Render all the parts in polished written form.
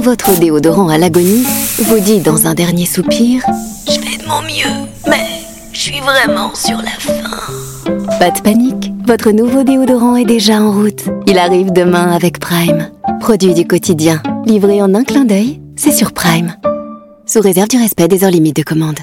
votre déodorant à l'agonie vous dit dans un dernier soupir « Je fais de mon mieux, mais je suis vraiment sur la fin. » Pas de panique, votre nouveau déodorant est déjà en route. Il arrive demain avec Prime. Produit du quotidien, livré en un clin d'œil, c'est sur Prime. Sous réserve du respect des heures limites de commande.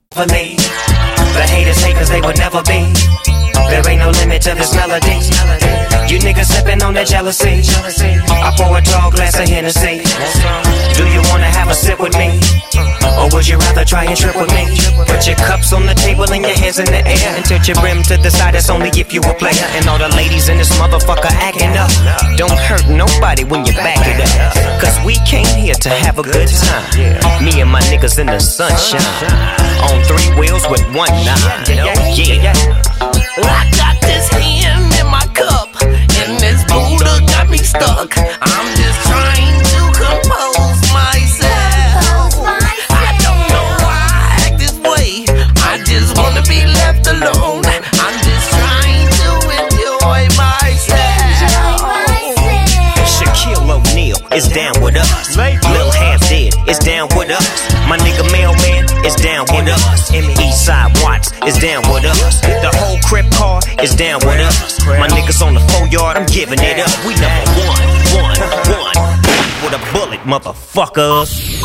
There ain't no limit to this melody. You niggas sippin' on that jealousy. I pour a tall glass of Hennessy. Do you wanna have a sip with me? Or would you rather try and trip with me? Put your cups on the table and your hands in the air and tilt your rim to the side, that's only if you a player. And all the ladies in this motherfucker acting up. Don't hurt nobody when you back it up. Cause we came here to have a good time. Me and my niggas in the sunshine. On 3 wheels with 1 nine. Yeah. I got this hand in my cup, and this Buddha got me stuck. I'm just trying to compose myself. I don't know why I act this way. I just wanna be left alone. I'm just trying to enjoy myself. Shaquille O'Neal is down with us. Lil Half Dead is down with us. My nigga Mailman is down with us. Eastside Watts is down with us. The whole Crip car is down with us. My niggas on the 4 yard, I'm giving it up. We number one. With a bullet, motherfuckers.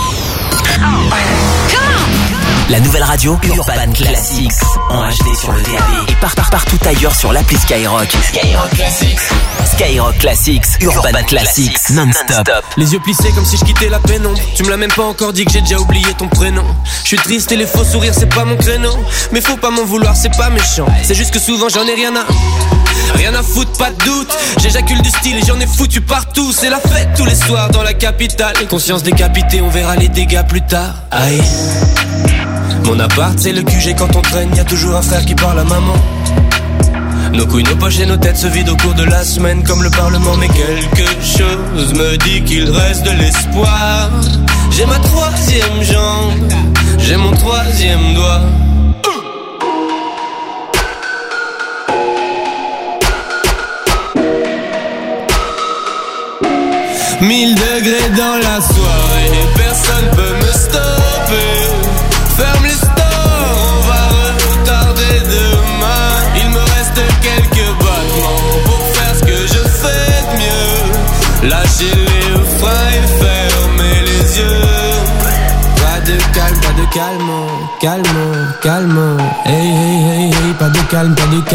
La nouvelle radio Urban Classics en HD sur le DAB et partout ailleurs sur l'appli Skyrock. Skyrock Classics, Urban Classics, non-stop. Les yeux plissés comme si je quittais la pénombre. Tu me l'as même pas encore dit que j'ai déjà oublié ton prénom. Je suis triste et les faux sourires c'est pas mon créneau. Mais faut pas m'en vouloir, c'est pas méchant. C'est juste que souvent j'en ai rien à foutre, pas de doute. J'éjacule du style et j'en ai foutu partout. C'est la fête tous les soirs dans la capitale. Conscience décapitée, on verra les dégâts plus tard. Aïe. Mon appart c'est le QG, quand on traîne y'a toujours un frère qui parle à maman. Nos couilles, nos poches et nos têtes se vident au cours de la semaine comme le parlement. Mais quelque chose me dit qu'il reste de l'espoir. J'ai ma 3e jambe, j'ai mon 3e doigt. 1000 degrés dans la soirée, personne peut me stopper. Ferme les stores, on va retarder demain. Il me reste quelques battements pour faire ce que je fais de mieux. Lâcher les freins et fermer les yeux. Pas de calme. Hey, pas de calme.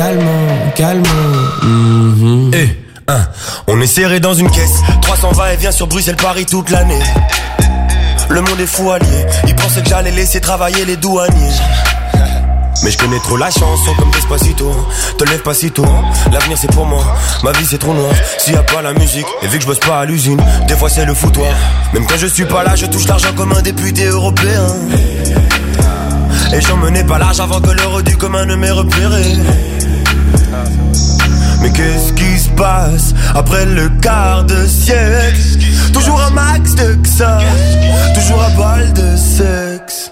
Hey, on est serré dans une caisse. 300 va-et-vient sur Bruxelles-Paris toute l'année. Le monde est fou allié. Ils pensaient que j'allais laisser travailler les douaniers. Mais je connais trop la chanson comme Despacito. Te lève pas si tôt, l'avenir c'est pour moi. Ma vie c'est trop noir, s'il y a pas la musique. Et vu que je bosse pas à l'usine, des fois c'est le foutoir. Même quand je suis pas là, je touche l'argent comme un député européen. Et j'en menais pas large avant que l'heure du commun ne m'ait repéré. Mais qu'est-ce qui se passe après le quart de siècle? Toujours un max de ça, toujours à balle de sexe.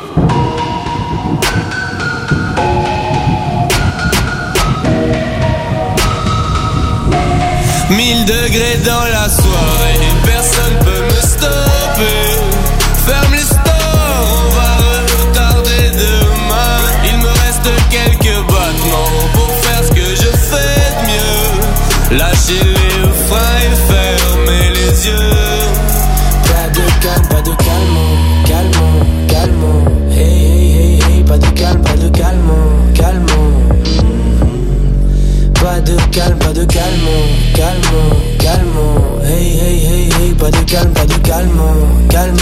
1000 degrés dans la soirée, personne peut me stopper. Ferme les stores, on va retarder demain. Il me reste quelques battements pour faire ce que je fais de mieux. Lâcher les freins et fermer les yeux. Pas de calme. Hey, pas de calme. Pas de calme. Hey, pas de calme.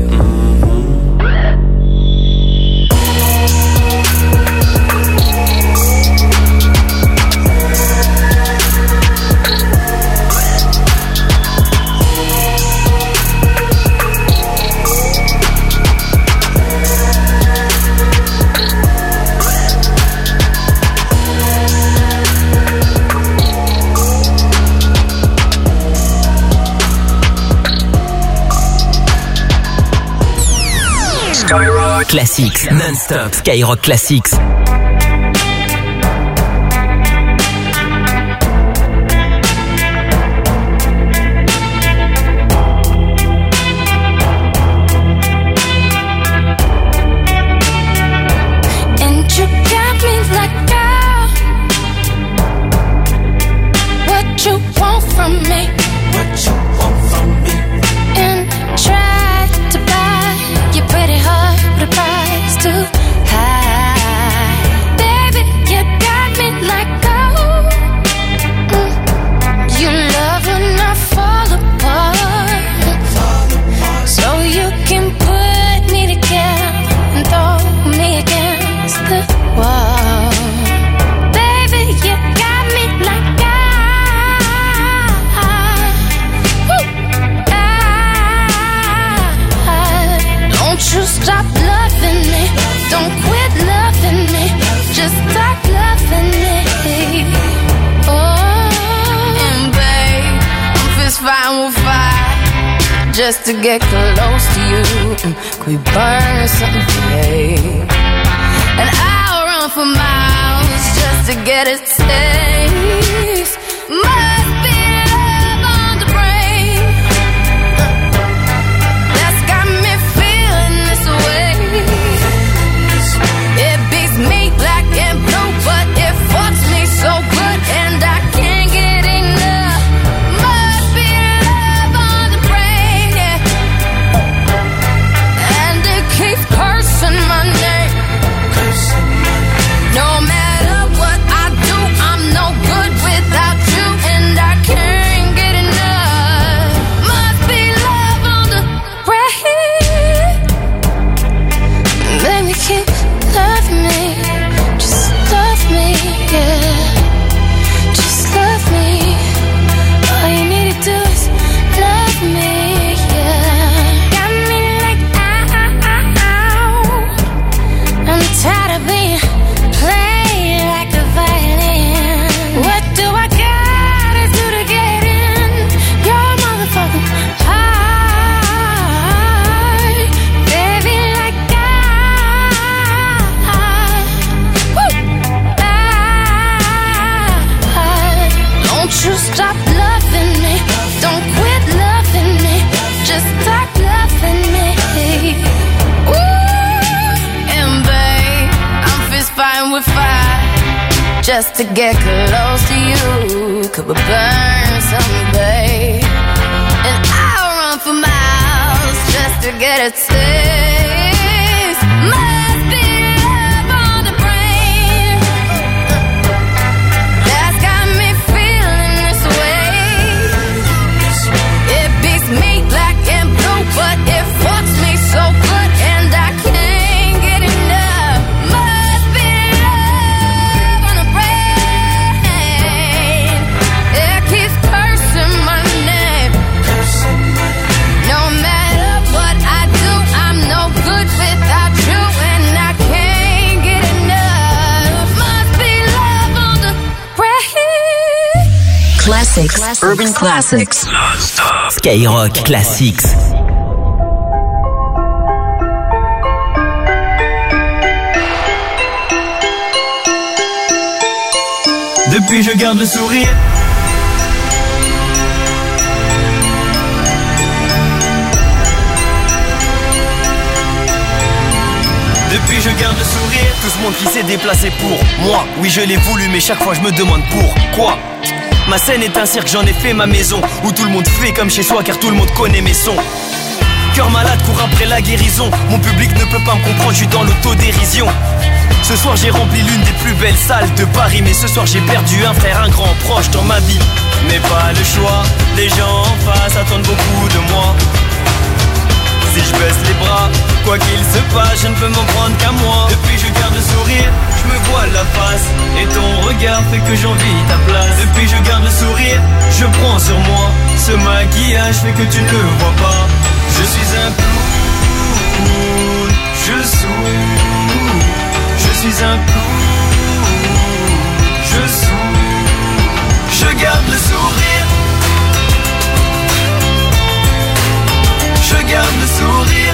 Classics, non-stop, Skyrock Classics. stop loving me. Don't quit loving me. Just stop loving me. Oh, and babe, I'm fist fighting with fire just to get close to you. Could we burn something, babe? And I'll run for miles just to get a taste. Must be love on the brain that's got me feeling this way. It beats me black and blue, but it fucks me so good, and I can't get enough. Must be love on the brain, yeah. And it keeps cursing my name. No matter what I do, I'm no good without you, and I can't get enough. Must be love on the brain. Baby, keep loving me. Just love me, yeah. Just love me. All you need to do is love me, yeah. Got me like, ow. I'm tired of being played like a violin. What do I gotta do to get in your motherfucking heart? Baby, like don't you stop loving me. Don't quit loving me. Just stop loving me. Ooh, and babe, I'm fist fighting with fire just to get close to you. Could we burn something, babe? And I'll run for miles just to get a taste. Must be love on the brain that's got me feeling this way. It beats me black and blue, but it fucks me so good, and I can't get enough. Must be love on the brain. It keeps cursing my name. No matter what I do, I'm no good without you, and I can't get enough. Must be love on the brain. Classics, Urban Classics. Skyrock Classics. Depuis je garde le sourire. Depuis je garde le sourire. Tout ce monde qui s'est déplacé pour moi. Oui je l'ai voulu mais chaque fois je me demande pourquoi. Ma scène est un cirque, j'en ai fait ma maison, où tout le monde fait comme chez soi car tout le monde connaît mes sons. Cœur malade, court après la guérison. Mon public ne peut pas me comprendre, je suis dans l'autodérision. Ce soir j'ai rempli l'une des plus belles salles de Paris, mais ce soir j'ai perdu un frère, un grand proche dans ma vie. Mais pas le choix, les gens en face attendent beaucoup de moi. Si je baisse les bras, quoi qu'il se passe, je ne peux m'en prendre qu'à moi. Depuis je garde le sourire, je me voile la face, et ton regard fait que j'envie ta place. Depuis je garde le sourire, je prends sur moi. Ce maquillage fait que tu ne le vois pas. Je suis un clown, je souris. Je suis un clown, je souris. Je garde le sourire. Je garde le sourire.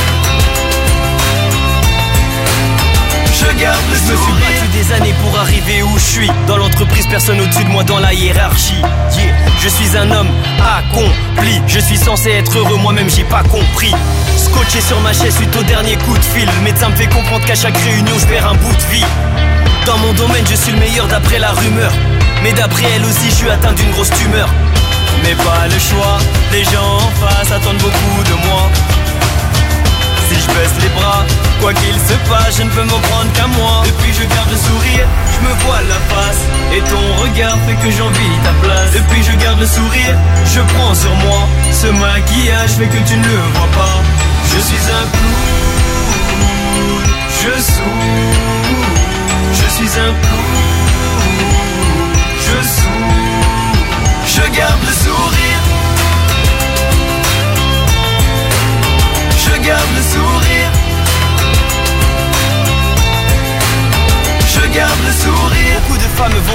Je garde le sourire. Je me suis battu des années pour arriver où je suis. Dans l'entreprise, personne au-dessus de moi dans la hiérarchie. Yeah. Je suis un homme accompli. Je suis censé être heureux, moi-même j'ai pas compris. Scotché sur ma chaise suite au dernier coup de fil. Le médecin me fait comprendre qu'à chaque réunion je perds un bout de vie. Dans mon domaine je suis le meilleur d'après la rumeur. Mais d'après elle aussi je suis atteint d'une grosse tumeur. Mais pas le choix, les gens en face attendent beaucoup de moi. Si je baisse les bras, quoi qu'il se passe, je ne peux m'en prendre qu'à moi. Depuis je garde le sourire, je me voile la face, et ton regard fait que j'envie ta place. Depuis je garde le sourire, je prends sur moi. Ce maquillage fait que tu ne le vois pas. Je suis un clown, je souris. Je suis un clown, je souris. Je garde le sourire. Je garde le sourire.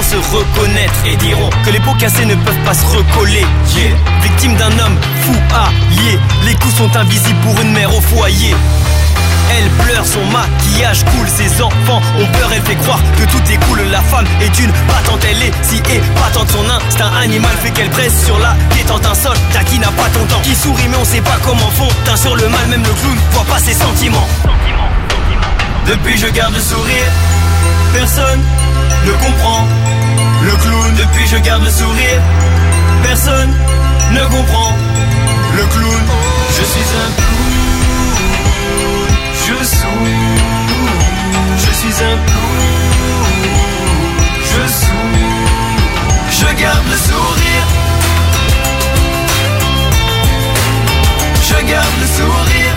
se reconnaître et diront que les pots cassés ne peuvent pas se recoller. Yeah. Victime d'un homme fou allié, les coups sont invisibles pour une mère au foyer. Elle pleure, son maquillage coule, ses enfants ont peur, elle fait croire que tout est cool. La femme est une battante, elle est si épatante. Son instinct animal fait qu'elle presse sur la détente. Un soldat qui n'a pas ton temps, qui sourit mais on sait pas comment font. Teint sur le mal, même le clown voit pas ses sentiments. Depuis je garde le sourire, personne ne comprend. Le clown, depuis je garde le sourire, personne ne comprend. Le clown, je suis un clown. Je suis un clown. Je garde le sourire. Je garde le sourire.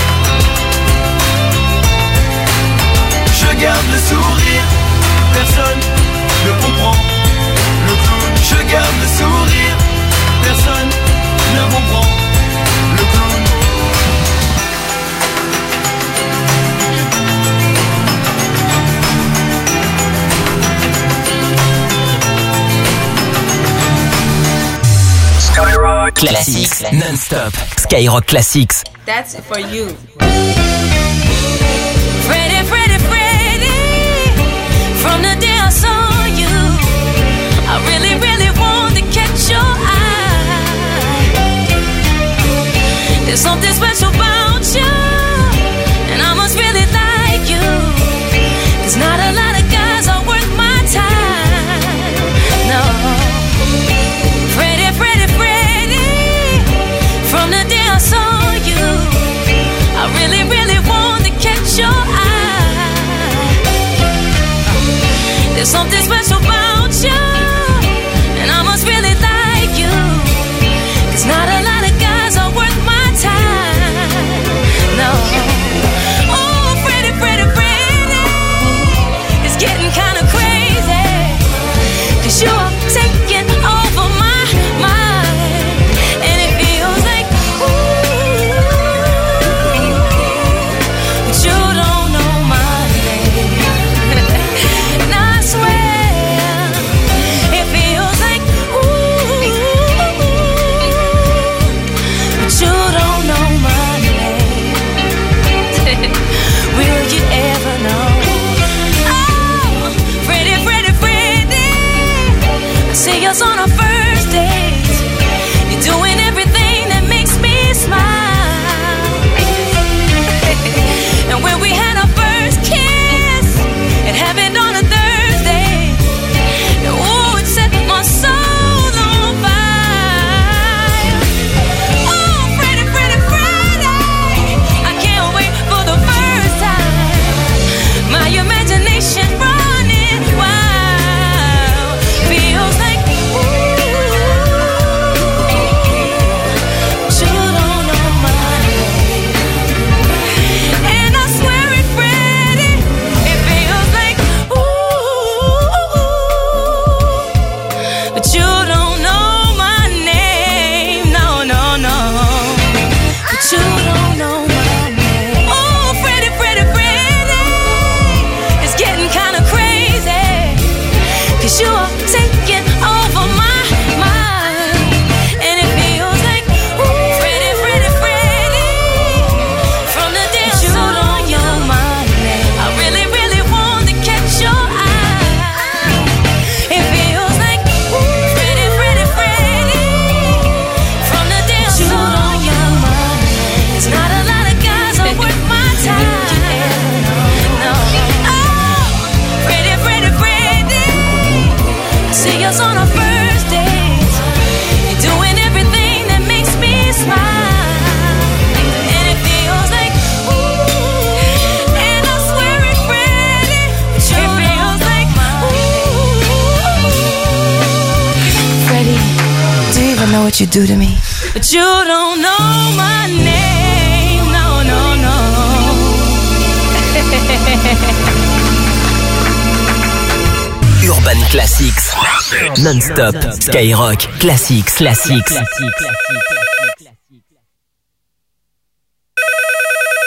Je garde le sourire. Personne ne comprend. Le clown. Je garde le sourire. Personne ne comprend. Le clown. Skyrock Classics non-stop. Skyrock Classics. That's for you. Freddie, Freddie, Freddie, from the day I saw you, I really, really wanted to catch your eye. There's something special about you, and I must really like you, 'cause not a lot of guys are worth my time. No. Freddie, Freddie, Freddie, from the day I saw you, I really, really wanted to catch your eye. There's something special about you, and I must really like you, 'cause not a lot of guys are worth my time. No. Oh, Freddie, Freddie, Freddie, it's getting kind of crazy, 'cause you're taking over my mind, and it feels like ooh, but you don't know my name. And I swear it feels like ooh, but you don't know my name. Will you ever know? Oh, Freddie, Freddie, Freddie, I see us on our first date. You're doing everything that makes me smile. And when we had our first kiss, it happened on a Thursday. And oh, it set my soul on fire. Oh, Freddie, Freddie, Freddie, I can't wait for the first time. My imagination running wild. Feels like ooh, you don't know my name. And I swear it, Freddie, it feels like ooh, but you don't know my name. No, no, no, but you don't know my name. Oh, Freddie, Freddie, Freddie, it's getting kind of crazy, 'cause you are taking over my mind, and it feels like ooh, Freddie, Freddie, Freddie, from the day I saw you, I really, really want to catch your eye. It feels like ooh, Freddie, Freddie, Freddie, from the day I saw you, there's not a lot of guys are worth my time. No. Oh, Freddie, Freddie, Freddie, see us on our first date. You're doing everything that makes me smile, and it feels like ooh, and I swear it, Freddie, it feels like ooh. Freddie, do you even know what you do to me? But you don't know my name. No, no, no. Urban Classics non-stop. Skyrock Classics.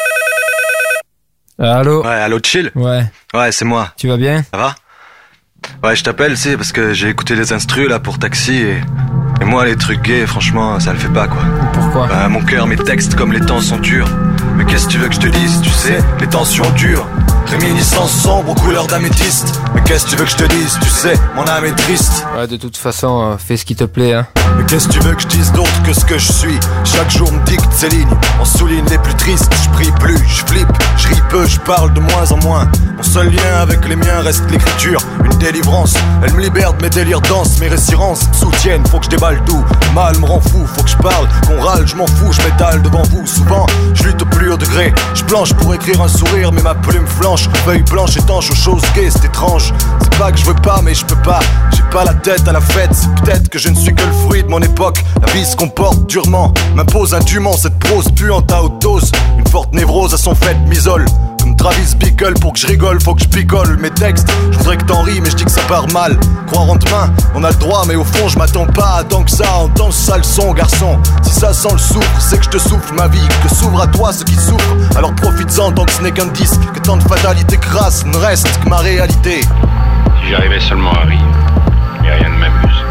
Allô? Ouais, allô, chill? Ouais. Ouais, c'est moi. Tu vas bien? Ça va? Ouais, je t'appelle, c'est parce que j'ai écouté les instrus là pour Taxi et moi les trucs gays, franchement, ça le fait pas quoi. Pourquoi? Bah, mon cœur, mes textes, comme les temps sont durs. Mais qu'est-ce que tu veux que je te dise, tu sais, les tensions durent. Réminiscence sombre aux couleurs d'améthyste. Mais qu'est-ce que tu veux que je te dise, tu sais, mon âme est triste. Ouais, de toute façon, fais ce qui te plaît, hein. Mais qu'est-ce que tu veux que je dise d'autre que ce que je suis? Chaque jour me dicte ces lignes, on souligne les plus tristes. Je prie plus, je flippe, je ris peu, je parle de moins en moins. Mon seul lien avec les miens reste l'écriture, une délivrance. Elle me libère de mes délires denses, mes résirances me soutiennent. Faut que je déballe tout, mal me rend fou. Faut que je parle, qu'on râle, je m'en fous, je m'étale devant vous. Souvent, je lutte au plus haut degré, je planche pour écrire un sourire, mais ma plume flanche. Feuille blanche étanche aux choses gays, c'est étrange. C'est pas que je veux pas, mais je peux pas. J'ai pas la tête à la fête, c'est peut-être que je ne suis que le fruit de mon époque. La vie se comporte durement, m'impose indûment cette prose puante à haute dose. Une forte névrose à son fait m'isole. Comme Travis Bickle, pour que je rigole, faut que je picole mes textes. Je voudrais que t'en ris, mais je dis que ça part mal. Croire en demain, on a le droit, mais au fond je m'attends pas à tant que ça. Entends ça le son, garçon. Si ça sent le soufre, c'est que je te souffle ma vie. Que s'ouvre à toi ce qui souffre. Alors profites-en tant que ce n'est qu'un disque. Que tant de fatalité crasse ne reste que ma réalité. Si j'arrivais seulement à rire, mais rien ne m'amuse.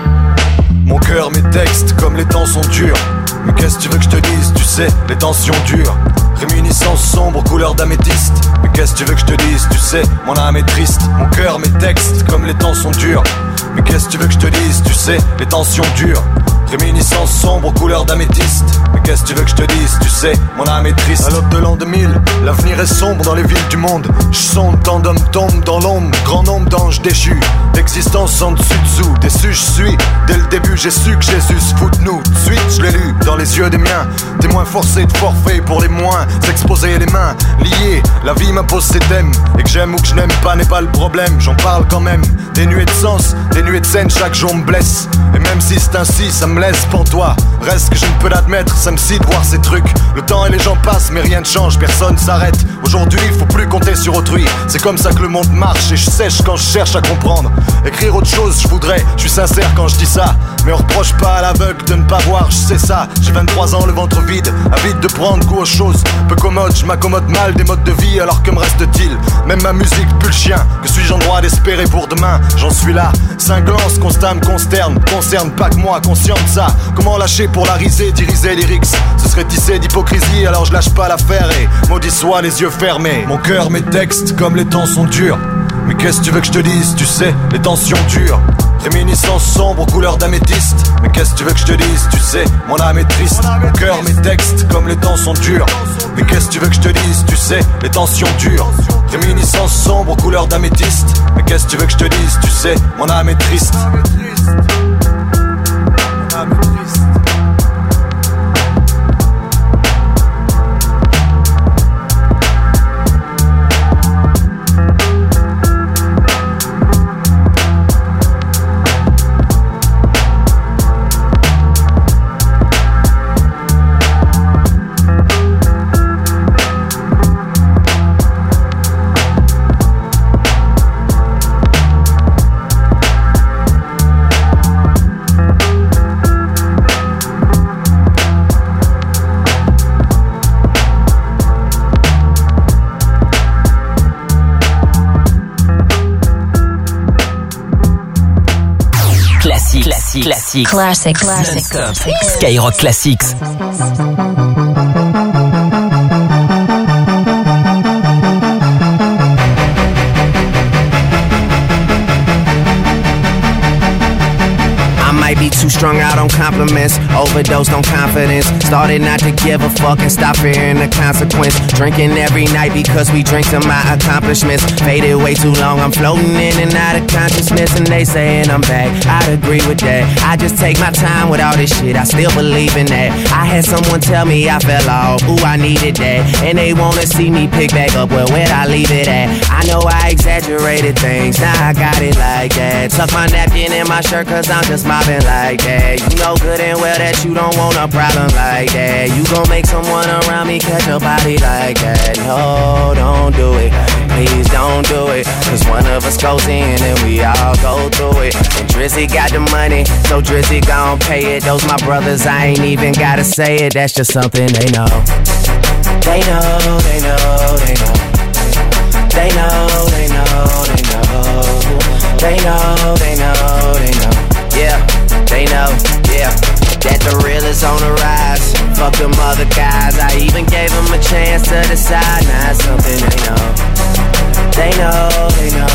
Mon cœur, mes textes, comme les temps sont durs. Mais qu'est-ce que tu veux que je te dise, tu sais, les tensions durent. Réminiscence sombre, couleur d'améthyste. Mais qu'est-ce que tu veux que je te dise, tu sais, mon âme est triste. Mon cœur, mes textes, comme les temps sont durs. Mais qu'est-ce que tu veux que je te dise, tu sais, les tensions durent. Réminiscence sombre, couleur d'améthyste. Mais qu'est-ce que tu veux que je te dise, tu sais, mon âme est triste. À l'aube de l'an 2000, l'avenir est sombre dans les villes du monde. Je sonde, tant d'hommes tombent dans l'ombre. Grand nombre d'anges déchus, d'existence en dessus-dessous. Déçu je suis, dès le début j'ai su que Jésus se fout de nous. De suite je l'ai lu dans les yeux des miens. Témoin forcé de forfait pour les moins. S'exposer les mains liées, la vie m'impose ses thèmes. Et que j'aime ou que je n'aime pas n'est pas le problème. J'en parle quand même, dénué de sens, dénué de scène, chaque jour me blesse. Et même si c'est ainsi, ça me laisse pantois. Reste que je ne peux l'admettre, ça me scie de voir ces trucs. Le temps et les gens passent mais rien ne change, personne s'arrête. Aujourd'hui il faut plus compter sur autrui. C'est comme ça que le monde marche et je sèche quand je cherche à comprendre. Écrire autre chose je voudrais, je suis sincère quand je dis ça. Mais on reproche pas à l'aveugle de ne pas voir, je sais ça. J'ai 23 ans, le ventre vide, avide de prendre goût aux choses. Peu commode, je m'accommode mal des modes de vie. Alors que me reste-t-il? Même ma musique pue le chien. Que suis-je en droit d'espérer pour demain? J'en suis là, cinglant, ce constat me consterne. Concerne pas que moi, conscient de ça. Comment lâcher pour la riser, diriger lyrics? Ce serait tissé d'hypocrisie, alors je lâche pas l'affaire. Et maudit soit les yeux fermés. Mon cœur, mes textes, comme les temps sont durs. Mais qu'est-ce que tu veux que je te dise, tu sais, les tensions durent. Réminiscence sombre aux couleurs d'améthyste. Mais qu'est-ce que tu veux que je te dise, tu sais, mon âme est triste. Mon cœur, mes textes, comme les temps sont durs. Mais qu'est-ce que tu veux que je te dise, tu sais, les tensions durent. Réminiscence sombre aux couleurs d'améthyste. Mais qu'est-ce que tu veux que je te dise, tu sais, mon âme est triste. Mon âme est triste. Classics. Skyrock Classics. Might be too strung out on compliments, overdosed on confidence. Started not to give a fuck and stop fearing the consequence. Drinking every night because we drink to my accomplishments. Faded way too long, I'm floating in and out of consciousness. And they saying I'm back, I'd agree with that. I just take my time with all this shit, I still believe in that. I had someone tell me I fell off, ooh I needed that. And they wanna see me pick back up, well where'd I leave it at? I know I exaggerated things, now I got it like that. Tuck my napkin in my shirt cause I'm just mobbing like that. You know good and well that you don't want a problem like that. You gon' make someone around me catch a body like that. No, don't do it, please don't do it. Cause one of us goes in and we all go through it. And Drizzy got the money, so Drizzy gon' pay it. Those my brothers, I ain't even gotta say it. That's just something they know. They know, they know, they know. They know, they know, they know. They know, yeah, they know, yeah, that the real is on the rise. Fuck them other guys, I even gave them a chance to decide. Nah, it's something they know. They know,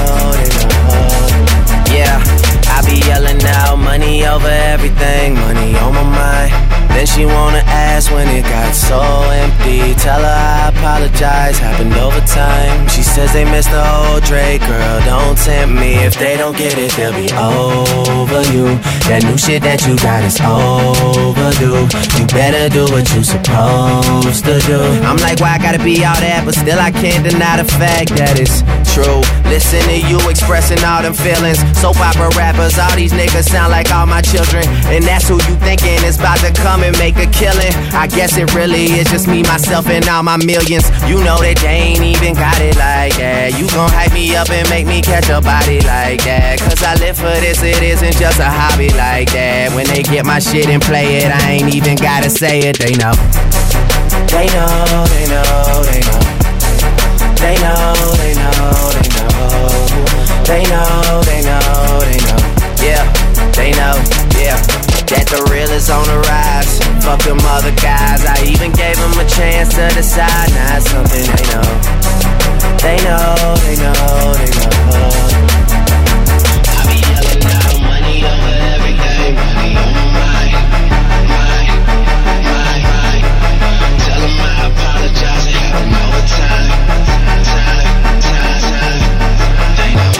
yeah, I be yelling out money over everything, money on my mind. Then she wanna ask when it got so empty. Tell her I apologize, happened over time. She says they missed the old Drake, girl, don't tempt me. If they don't get it, they'll be over you. That new shit that you got is overdue. You better do what you supposed to do. I'm like, why I gotta be all that, but still I can't deny the fact that it's true. Listen to you expressing all them feelings. Soap opera rappers, all these niggas sound like all my children. And that's who you thinking is about to come and make a killing. I guess it really is just me, myself, and all my millions. You know that they ain't even got it like that. You gon' hype me up and make me catch a body like that. Cause I live for this, it isn't just a hobby like that. When they get my shit and play it, I ain't even gotta say it. They know. They know, they know, they know. They know, they know, they know. They know, they know, they know. Yeah, they know, yeah. That the real is on the rise. Fuck them other guys, I even gave them a chance to decide. Nah, it's something they know. They know, they know, they know. I be yelling out money over everything, money on my mind, mind, mind, mind. Tell them I apologize, it happened over time, time, time, time. They know.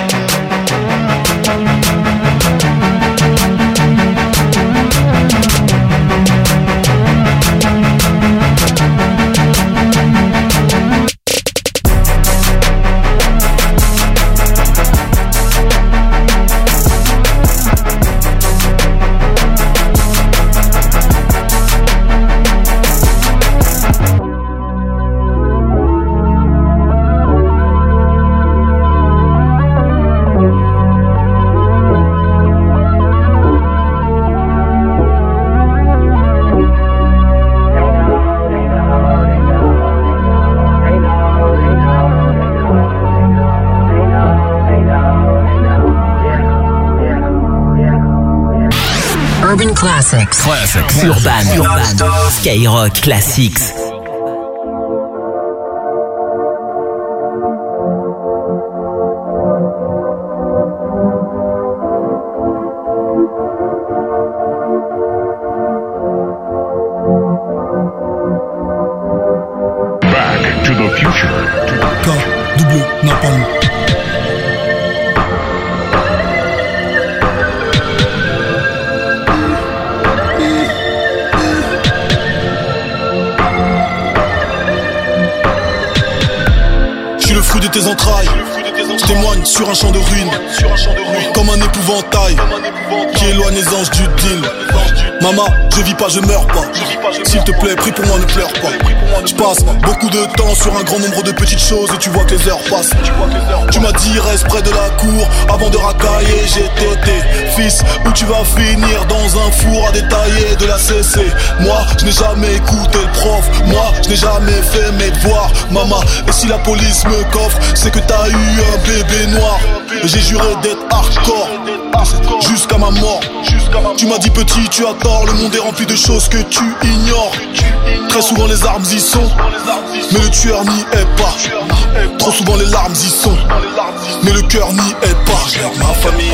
Urban Classics. Urban. Skyrock Classics. Back to the future. K-double Napalm. Fruit de tes entrailles, je témoigne sur un champ de ruines, comme un épouvantail qui éloigne les anges du deal. Maman, je vis pas, je meurs pas. S'il te plaît, prie pour moi, ne pleure pas. Je passe beaucoup de temps sur un grand nombre de petites choses et tu vois que les heures passent. Tu m'as dit reste près de la cour avant de racailler. J'ai tété, fils, où tu vas finir dans un four à détailler de la CC. Moi, je n'ai jamais écouté le prof. Moi, je n'ai jamais fait mes devoirs. Maman, et si la police me coffre, c'est que t'as eu un bébé noir. Et j'ai juré d'être hardcore jusqu'à ma mort. Tu m'as dit petit, tu as tort. Le monde est rempli de choses que tu ignores. Très souvent les armes y sont, mais le tueur n'y est pas. Trop souvent les larmes y sont, mais le cœur n'y est pas. Je n'ai ma famille,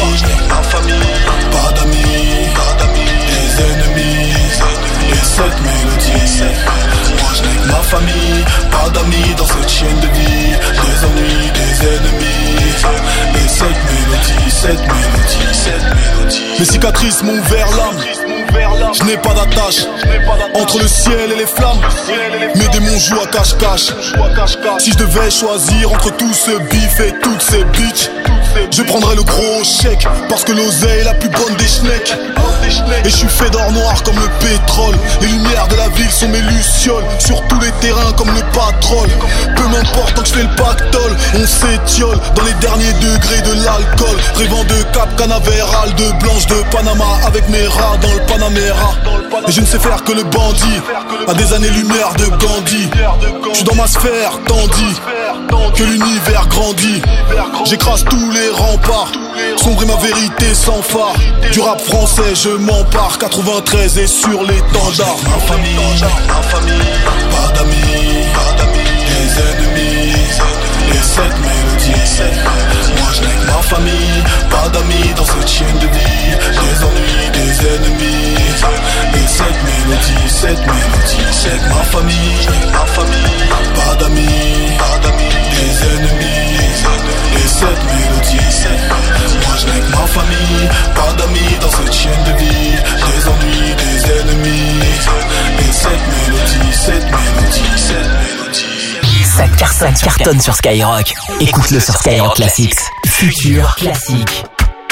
pas d'amis, des ennemis et cette mélodie. Moi je n'ai que ma famille, pas d'amis dans cette chaîne de vie. Des ennuis, des ennemis et cette mélodie. Mes cicatrices m'ont ouvert l'âme. Je n'ai pas d'attache entre le ciel et les flammes. Mes démons jouent à cache-cache. Si je devais choisir entre tout ce bif et toutes ces bitches, je prendrais le gros chèque, parce que l'oseille est la plus bonne des schnecks. Et je suis fait d'or noir comme le pétrole. Les lumières de la ville sont mes lucioles. Sur tous les terrains comme le patrol. Peu m'importe tant que je fais le pactole. On s'étiole dans les derniers degrés de l'alcool. Rêvant de Cap Canaveral, de blanche de Panama, avec mes rats dans le Panamera. Et je ne sais faire que le bandit, à des années-lumière de Gandhi. Je suis dans ma sphère, tandis que l'univers grandit. J'écrase tous les remparts Sombrer ma vérité sans phare. Du rap français, je m'empare. 93 et sur l'étendard. Ma famille, pas d'amis, des ennemis. Et cette mélodie, moi je n'ai que ma famille. Pas d'amis dans cette chaîne de vie. Des ennuis, des ennemis. Et cette mélodie, c'est que ma famille. Pas d'amis, des ennemis. Et cette mélodie, moi je n'ai que ma famille. Pas d'amis dans cette chaîne de vie. Des ennuis, des ennemis. Et cette mélodie. Ça cartonne sur Skyrock. Écoute-le sur Skyrock Classics. Futur classique.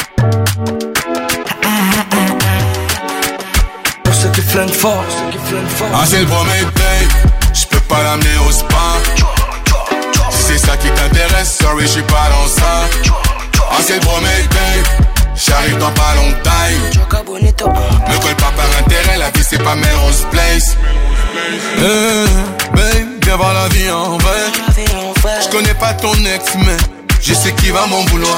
Pour ceux qui flinguent fort, Ah c'est le premier date, j'peux pas l'amener au spa. Si c'est ça qui t'intéresse, sorry j'suis pas dans ça. Ah c'est le premier date, j'arrive dans pas longtemps. Me colle pas par intérêt, la vie c'est pas Melrose Place. Babe, viens voir la vie en vrai. J'connais pas ton ex mais je sais qui va m'en vouloir.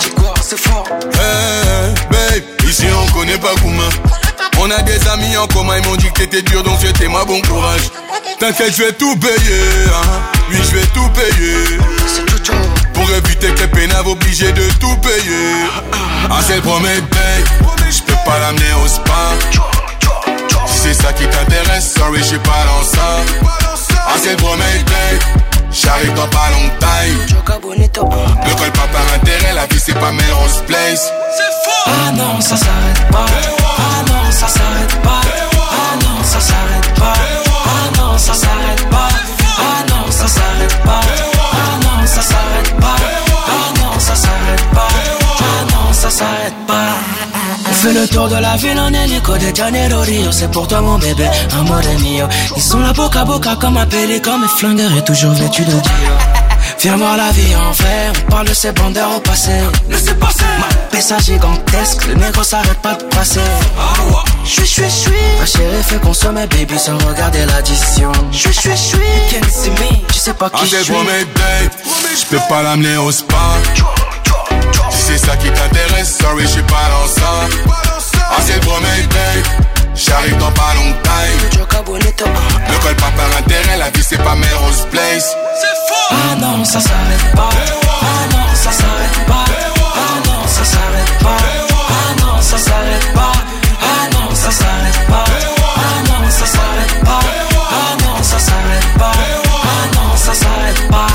Babe, ici on connaît pas Gouma. On a des amis en commun, ils m'ont dit que t'étais dur donc souhaitez-moi bon courage. T'inquiète, je vais tout payer, hein. Oui, je vais tout payer. Pour éviter que les pénaves obligés de tout payer. Ah, c'est le premier date, je peux pas l'amener au spa. Si c'est ça qui t'intéresse, sorry, j'suis pas dans ça. Ah, c'est le premier date, j'arrive dans pas longtemps. Ne colle pas par intérêt, la vie c'est pas Melrose Place. Ah non, ça s'arrête pas. Ah non, ça s'arrête pas. Ah non, ça s'arrête pas. Ah non, ça s'arrête pas. Ah non, ça s'arrête pas. Ah non, ça s'arrête pas. Ah non, ça s'arrête pas. Ah non, ça s'arrête pas. On fait le tour de la ville en hélico de Janeiro Rio. C'est pour toi mon bébé, amore mio. Ils sont là boca à boca comme un pélican. Mes flingueurs est toujours vêtu de Dior. Viens voir la vie en vrai, on parle de ces bandeurs au passé. Laissez passer. Ma pessa gigantesque, le négro s'arrête pas de passer. J'suis. Ma chérie fait consommer baby sans regarder l'addition. J'suis. Can't see me, tu sais pas qui j'suis. Ah c'est le premier date, j'peux pas l'amener au spa. Si c'est ça qui t'intéresse, sorry j'suis pas dans ça. Ah c'est le premier date, j'arrive dans pas longtemps. Ne colle pas par intérêt, la vie c'est pas Melrose Place. Ah non, ça s'arrête pas. Ah non, ça s'arrête pas. Ah non, ça s'arrête pas. Ah non, ça s'arrête pas. Ah non, ça s'arrête pas. Ah non, ça s'arrête pas. Ah non, ça s'arrête pas. Ah non, ça s'arrête pas.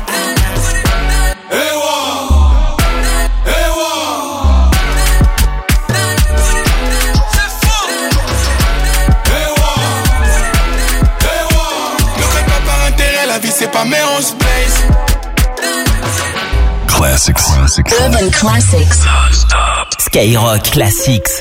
C'est pas Melrose Place. Classics. Urban Classics. Skyrock Classics.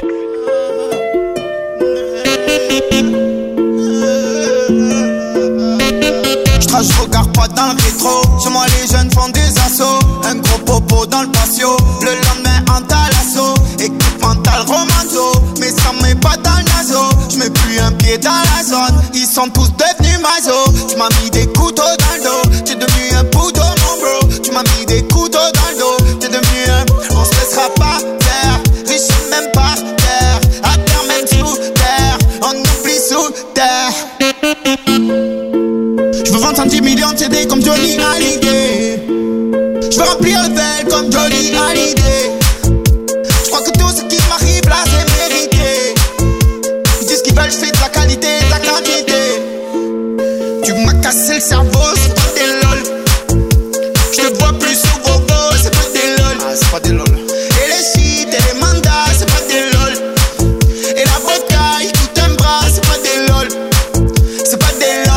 Je regarde pas dans le rétro. Chez moi les jeunes font des assauts. Un gros popo dans le patio. Le lendemain en talasso. Équipe mentale romanzo. Mais ça met pas dans le naso. J'mets plus un pied dans la zone. Ils sont tous devenus maso. Tu m'as mis des couteaux dans le dos. T'es devenu un poudre mon bro. Tu m'as mis des couteaux dans le dos. T'es devenu un. On se laissera pas faire. Riche même par terre. À terre même sous terre. On oublie sous terre. J'veux vendre 110 millions de CD comme Johnny Hallyday. J'veux remplir le verre comme Johnny Hallyday. J'crois que tout ce qui m'arrive là c'est mérité. Ils disent qu'ils veulent, j'fais de la qualité, de la quantité. Tu m'as cassé le cerveau, c'est pas des lol. J'te vois plus sur vos beaux, c'est pas des lol. Ah c'est pas des lol. Et les shit et les mandats, c'est pas des lol. Et la vodka, il coûte un bras, c'est pas des lol. C'est pas des lol.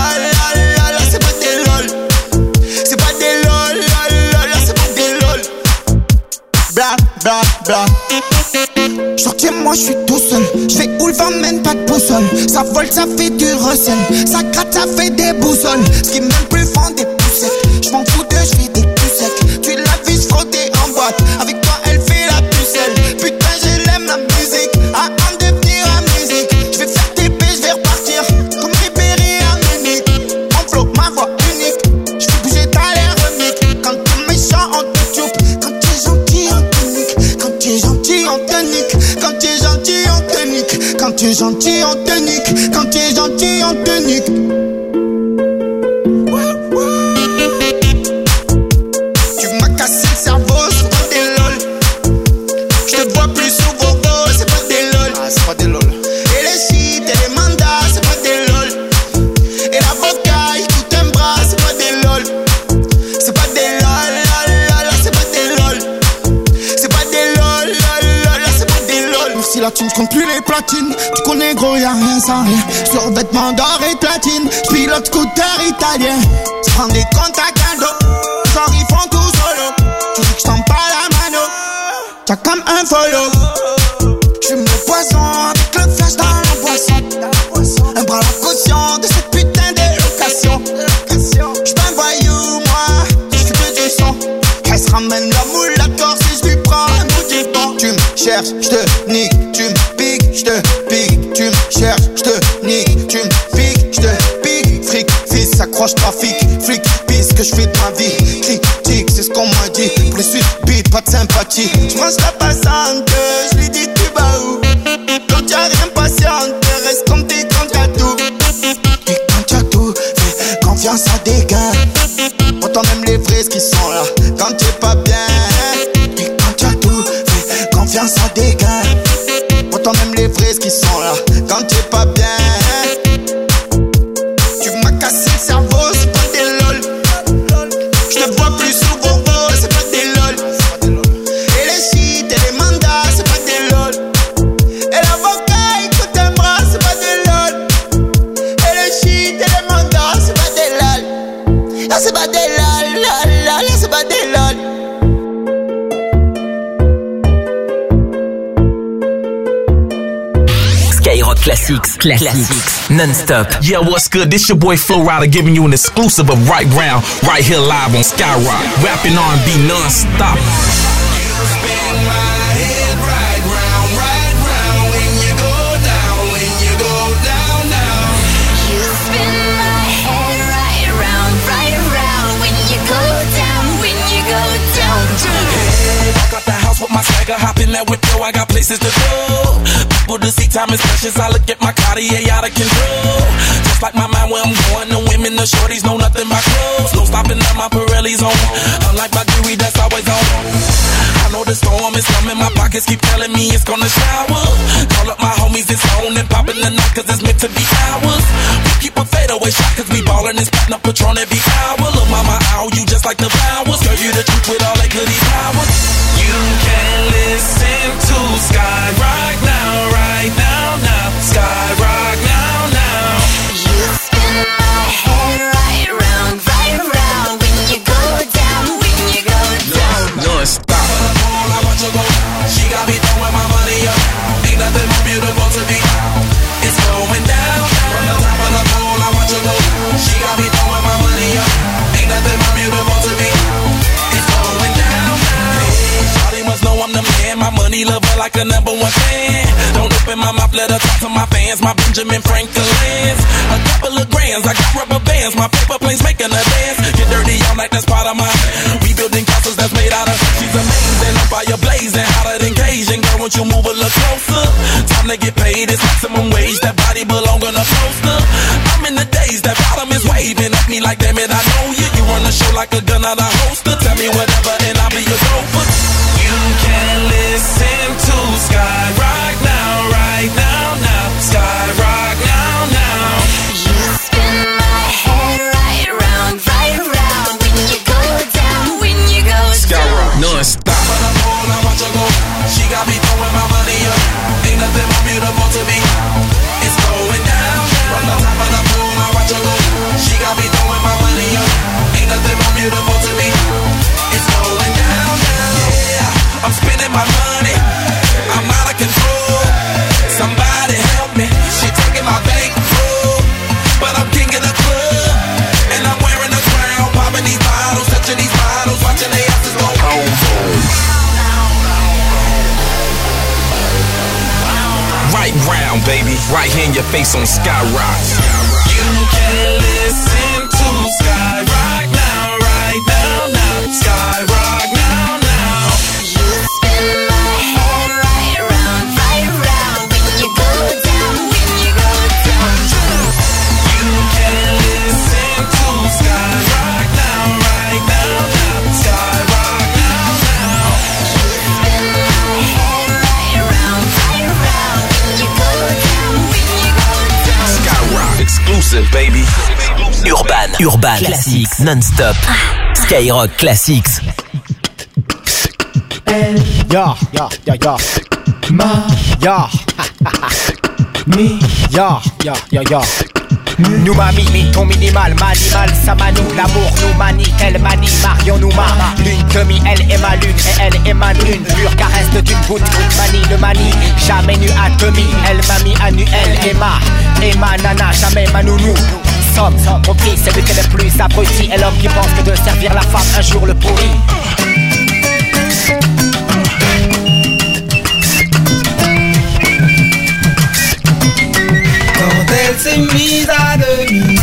Bla. Sortir moi je suis tout seul. J'fais où le vent mène pas de boussole. Ça vole ça fait du recel. Ça gratte ça fait des boussoles. Ce qui m'aime plus font des poussettes. J'm'en fous de j'fais des plus secs. Tu l'as vu se frotter en boîte. Avec toi elle fait la pucelle. Putain je l'aime la musique. À en devenir la musique. J'vais faire TP, j'vais repartir. Comme Ribéry à Munich. Mon flow, ma voix unique. J'fais bouger ta l'air remique. Quand t'es méchant on te choupe. Quand t'es gentil on te nique. Quand t'es gentil tu es gentil, on te nique. Quand tu es gentil, on te nique. Tu m'as cassé le cerveau, c'est pas des lol. Je te vois plus souvent, c'est pas des lol. Ah, c'est pas des lol. Et les shit et les mandats, c'est pas des lol. Et l'avocat, il coûte un bras, c'est pas des lol. C'est pas des lol, lol, lol, c'est pas des lol. C'est pas des lol, lol, lol, c'est pas des lol. Si là tu ne comptes plus les platines, tu connais gros, y'a rien sans rien. Sur vêtements d'or et platine, j'pilote scooter italien. J'prends des comptes à cadeau, genre ils font tout solo. Tu dis que j'tends pas la mano, t'as comme un follow. J'fume le poison avec le flash dans la boisson. Un bras la caution de cette putain d'élocation. J'suis un voyou, moi, j'fais que du son. Elle se ramène la moule à corps si j'lui prends un bout du bon. Tu me cherches, j'te nique, tu me piques, j'te pique. Tu me cherches, j'te nique, tu me piques, j'te pique. Fric, fils, accroche trafic, flic, pisse que j'fais de ma vie. Critique, c'est ce qu'on m'a dit. Pour les suites, beat, pas de sympathie. J'mange la passante, j'lui dis tu vas où. Quand y'a rien patiente, reste comme t'es quand t'as tout. Et quand t'as tout, fais confiance à des gars. Autant même les vrais qui sont là quand t'es pas bien. Et quand t'as tout, fais confiance à des gars. Autant même les vrais qui sont là quand t'es pas bien. Tu m'as cassé le cerveau, c'est pas des lol. Je te vois plus souvent, c'est pas des lol. Et les shit et les mandats, c'est pas des lol. Et l'avocat, il coûte un bras, c'est pas des lol. Et les shit et les mandats, c'est pas des lol. Là c'est pas des lol, lol, lol, là c'est pas des lol. Skyrock Classics, non-stop. Yeah, what's good? This your boy Flo Rida giving you an exclusive of Right Round, right here live on Skyrock. Rapping R&B non-stop. With my swagger, hop in that whip, yo, I got places to go. People to see, time is precious. I look at my Cartier out of control. Just like my mind where I'm going, the women, the shorties know nothing but clothes. No stopping at my Pirelli's on. Unlike my jewelry, that's always on. I know the storm is coming, my pockets keep telling me it's gonna shower. Call up my homies, it's on and popping the night, cause it's meant to be ours. We keep a fadeaway shot, cause we ballin' and spittin' up Patron every hour. Look, mama, ow, you just like the flowers. Girl, you the truth with all that goody powers. You can listen to Skyrock now, right now, now. Skyrock now, now. You spin my head right around when you go down, when you go down. Non-stop. I watch her go. She got me throwing my money up. Ain't nothing more beautiful to me. It's going down. From the top of the pole, I watch her go. She got me throwing my money up. Ain't nothing more beautiful to me. It's going down. Shawty must know I'm the man. My money lover like a #1 fan. Don't open my mouth, let her talk to my fans. My Benjamin Franklin's. A couple of grands, I got rubber bands. My paper planes making a dance. Get dirty all night, that's part of my. We building castles that's made out of. She's amazing, I'm fire blazing, hotter than Cajun. Girl, won't you move a little closer? Time to get paid, it's maximum wage. That body belong on a poster. I'm in the days, that bottom is waving at me like, damn it, I know you. You run the show like a gun out of holster. Tell me whatever and I'll be your gopher. You can listen to Skyrock now, right now, now. Skyrock now, now. You spin my head right around when you go down, when you go down. Skyrock non-stop. I watch her go. She got me throwing my money up. Ain't nothing more beautiful to me. It's going down. From the top of the pool, I watch her go. She got me throwing my money up. Ain't nothing more beautiful to me. It's going down, down. Yeah, I'm spending my money. I'm out of control. Somebody help me. She taking my bankroll, but I'm king of the club, and I'm wearing a crown, popping these bottles, touching these bottles, watching they asses go home. Right round, baby. Right here in your face on Skyrock. You can listen to Skyrock now, right now, now. Skyrock now, now. You spin my head right around when you go down, Urban Classics non-stop. Skyrock Classics. Ya, ya, ya, ya. Ma, ya. Mi, ya, ya, ya, ya. Nous mami, ton minimal, manimal, ça manie. L'amour nous manie, elle manie, Marion nous mama. Lune demi, elle est ma lune et elle émane une pure caresse d'une goutte. Manie le manie, jamais nu à demi. Elle m'a mis à nu, elle Emma nana, jamais ma nounou. Somme, compris, c'est lui qui est le plus abruti. Et l'homme qui pense que de servir la femme un jour le pourrit. Quand elle s'est mise à demi,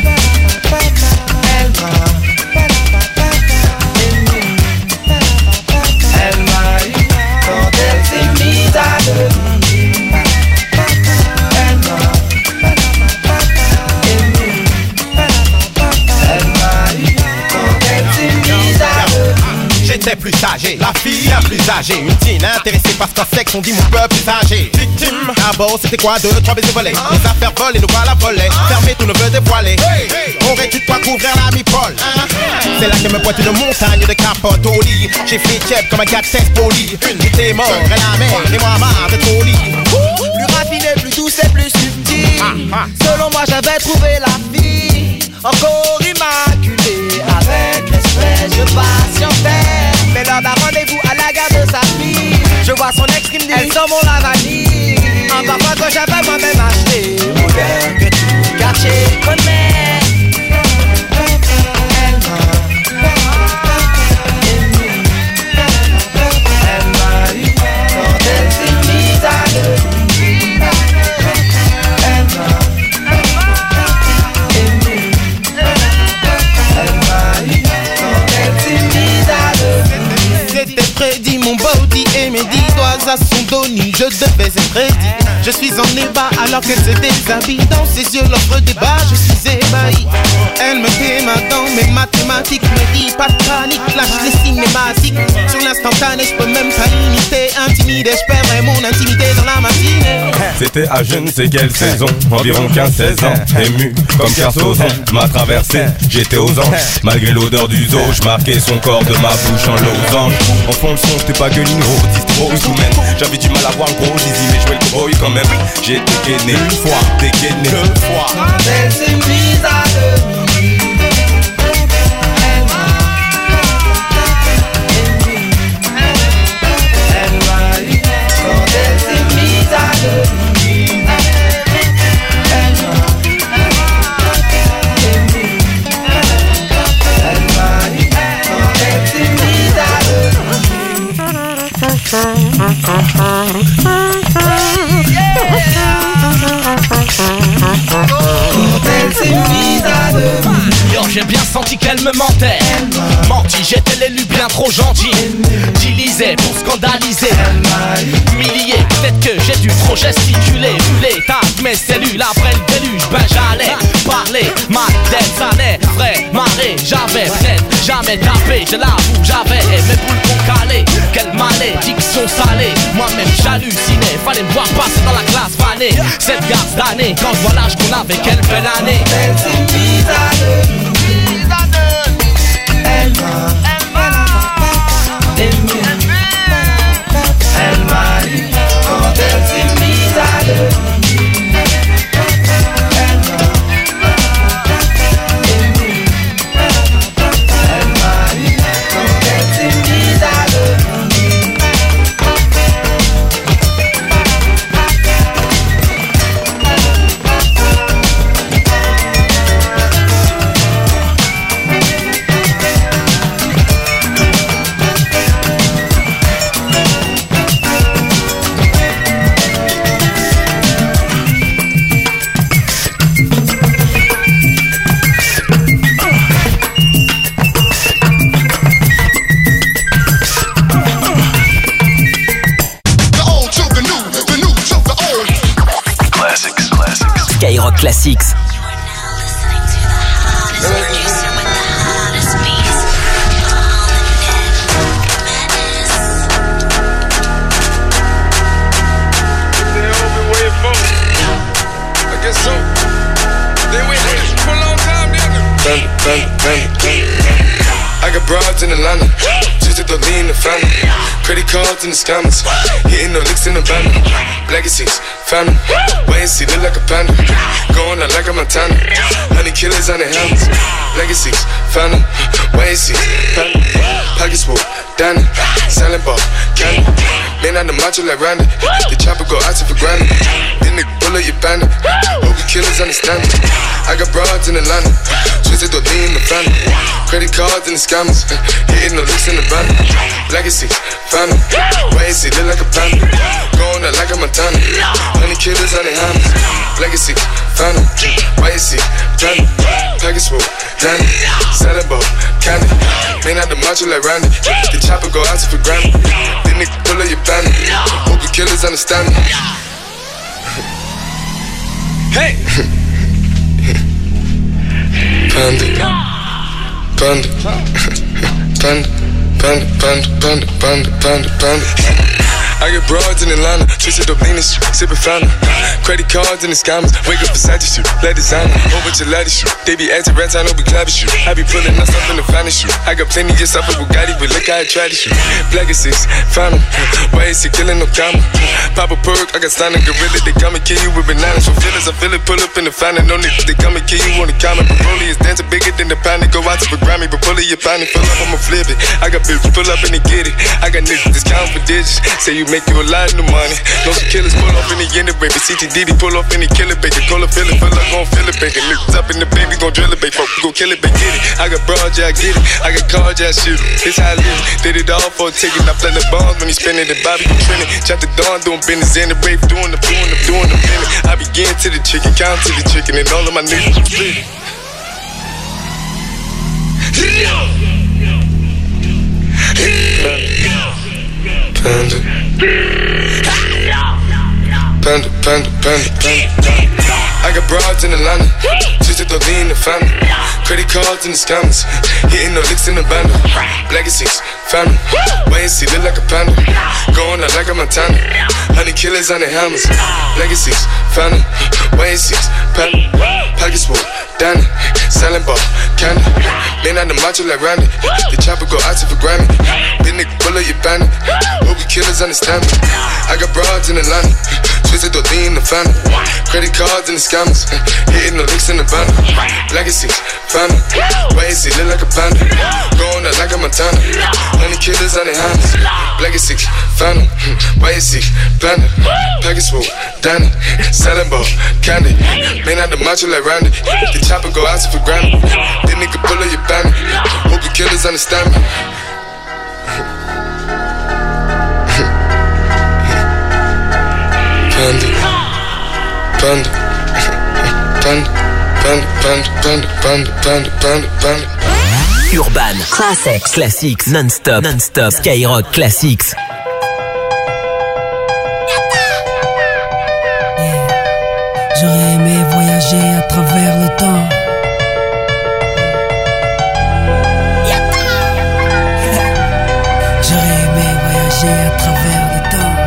elle m'a eu. Quand elle s'est mise à demi, elle m'a aimé. Elle m'a eu. Quand elle s'est mise à demi. J'étais plus âgé, la fille la plus âgée. Une teen intéressée par ce sexe, on dit mon peuple plus âgé. Victime, d'abord c'était quoi, 2, 3 baisers volés. Les affaires volées, nous voilà volées. Fermé, tout ne veut dévoiler. Aurais-tu de quoi couvrir la mi-pole? C'est là que me pointe une montagne de capote au lit. J'ai fait chef comme un gars de test poli. Une qui t'est mort, et la mer, et moi marre d'être au lit. Plus raffiné, plus douce et plus subtil. Selon moi j'avais trouvé la fille encore immaculée. Avec l'espèce je patientais, mais l'heure d'un rendez-vous à la gare de sa fille. Je vois son ex qui me dit, elles sont mon la vanille. Un parfum que j'avais moi-même acheté, moderne que tout le quartier connaît. Elle m'a eu quand elle s'est mise à demi. Elle m'a aimé. Elle m'a eu quand elle s'est mise à demi. C'était prédit, mon body et mes 10 doigts à son dos nu. Je devais être prédit. Je suis en ébat alors qu'elle se déshabille. Dans ses yeux l'offre débat, je suis ébahi. Elle me démarre dans mes mathématiques. Me dit pas de panique, lâche les cinématiques. Sur l'instantané, je peux même pas limiter. Intimidé, je perdrai mon intimité dans la matinée. C'était à je ne sais quelle saison, environ 15-16 ans. Ému comme Kersozon, m'a traversé, j'étais aux anges. Malgré l'odeur du zoo, je marquais son corps de ma bouche en losange. En fond le son, j'étais pas que l'igno, distro ou sous-mène. J'avais du mal à voir le gros zizi, mais jouer le cowboy quand même. J'ai dégainé une fois, dégainé deux fois. Quand elle s'est mise à demi, elle m'a aimé. Elle m'a eu quand elle s'est mise à demi. Elle m'a aimé. Elle m'a eu quand elle s'est mise à Yo, j'ai bien senti qu'elle me mentait. Menti, j'étais l'élu bien trop gentil. J'lisais pour scandaliser. Humilié, peut-être que j'ai dû trop gesticuler. Vu l'état de mes cellules après le déluge, ben j'allais parler mal d'elle, ça n'est vrai. Marée, j'avais peut-être jamais tapé. Je l'avoue, j'avais mes boules qu'on calait. Quelle malédiction salée. Moi-même j'hallucinais, fallait me voir passer dans la classe vanée. Cette garce d'année, quand je vois l'âge qu'on avait, quelle belle année. Elle s'est mise à demi. Elle m'a aimé. Elle m'a eu quand elle s'est mise à demi. Elle m'a aimé. Elle m'a eu quand elle s'est mise à demi. Skyrock Classics. I got broads in Atlanta, just to lean the family. Credit cards in the scammers, hitting the licks in the van. Legacies, family, wait and see, look like a panda. Going out like a Montana, 100 killers on their helmets. Legacies, family, wait and see, family. Pockets full, Danny, selling ball, candy. Man on the macho like Randy, the chopper go out for granted. Then they pull up your bandit, hope the killers understand me. I got broads in Atlanta, twisted to lean the family. Credit cards and the scammers, hitting the licks in the van. Legacy, family, wait and see, look like a panda. Going out like a Montana, 100 killers on their hammers. Legacy, family, wait and see, family. Package full, Danny, selling ball, candy. Man out the macho like Randy, the chopper go out for granted. Then they pull up your bandit, hope the killers understand me. Hey! Panda, panda, panda, panda, panda, panda, panda, panda. I get broads in Atlanta, twisted up lean shit, sippin' fountain. Credit cards and the scammers, wake up beside you shoot, let designer, whole bunch of ladder shoot. They be acting rats, I know we clapping shoot. I be pulling us up in the finest shoot. I got plenty just up with Bugatti, but look how I try to shoot. Black is 6, fountain, why is he killing no comma? Pop a perk, I got stunning gorilla, they come and kill you with bananas. For feelings, I feel it, pull up in the fountain, no niggas, they come and kill you on the counter. Broly is dancing bigger than the pound, go out to the Grammy, but pull it, your pound, pull up, I'ma flip it. I got bills, pull up and they get it. I got niggas that's counting for digits, say you make you a lot of money. No some killers pull off in the end of baby. CTDD pull off in the killer baby. Call a feeling, feel like gon' feel it baby. Niggas up in the baby, gon' drill it baby. Fuck, gon' kill it baby, get it. I got broads, yeah, I get it. I got cards, yeah, I shoot it. This how I live. Did it all for a ticket. I play the bombs when he spinning the Bobby, you trending. Chop the dawn, doing business in the brave, doing the minute. I begin to the chicken, count to the chicken, and all of my niggas split. Panda, panda, panda, panda, panda. I got broads in Atlanta, twisted to lean the family. Credit cards and the scammers, hitting the licks in the bundle. Legacies, family, wait and see, look like a panda. Going out like a Montana, 100 killers on their helmets. Legacies, family, wait and see, family. Pockets full, Danny, selling ball, candy. Man on the macho like Randy, the chopper go out for Grammy. Then nigga pull up your bandit, hope the killers understand me. I got broads in Atlanta, twisted to lean the family. Credit cards and the scammers, hitting the licks in the bundle. Legacy, family, wait and see, look like a panda. Going out like a Montana, 100 killers on their hands. Legacy, family, wait and see, panda. Package full, Danny, selling ball, candy. Man out the macho like Randy, the chopper go out for Grammy. Then nigga pull up your bandit, hope the killers understand me. Panda, panda, panda, panda, panda, panda, panda, panda, panda. Urban Classics, classics, non-stop, non-stop, Skyrock Classics. J'aurais aimé voyager à travers le temps. J'aurais aimé voyager à travers le temps.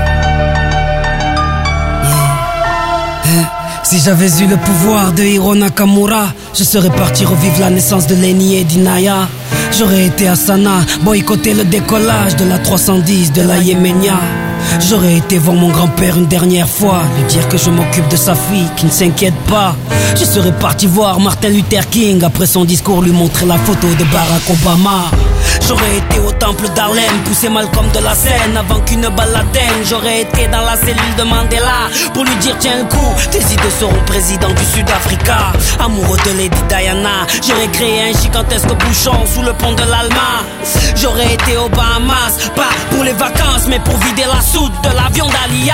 Si j'avais eu le pouvoir de Hiro Nakamura, je serais parti revivre la naissance de Lenny et d'Inaya. J'aurais été à Sanaa, boycotter le décollage de la 310 de la Yéménia. J'aurais été voir mon grand-père une dernière fois, lui dire que je m'occupe de sa fille, qui ne s'inquiète pas. Je serais parti voir Martin Luther King, après son discours lui montrer la photo de Barack Obama. J'aurais été au temple d'Harlem, pousser Malcolm de la scène avant qu'une balle l'atteigne. J'aurais été dans la cellule de Mandela pour lui dire tiens le coup, tes idées seront président du Sud-Africa. Amoureux de Lady Diana, j'aurais créé un gigantesque bouchon sous le pont de l'Alma. J'aurais été aux Bahamas, pas pour les vacances mais pour vider la soute de l'avion d'Alia.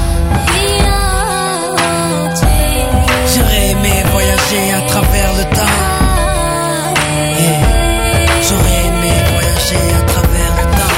J'aurais aimé voyager à travers le temps. J'aurais aimé voyager à travers le temps.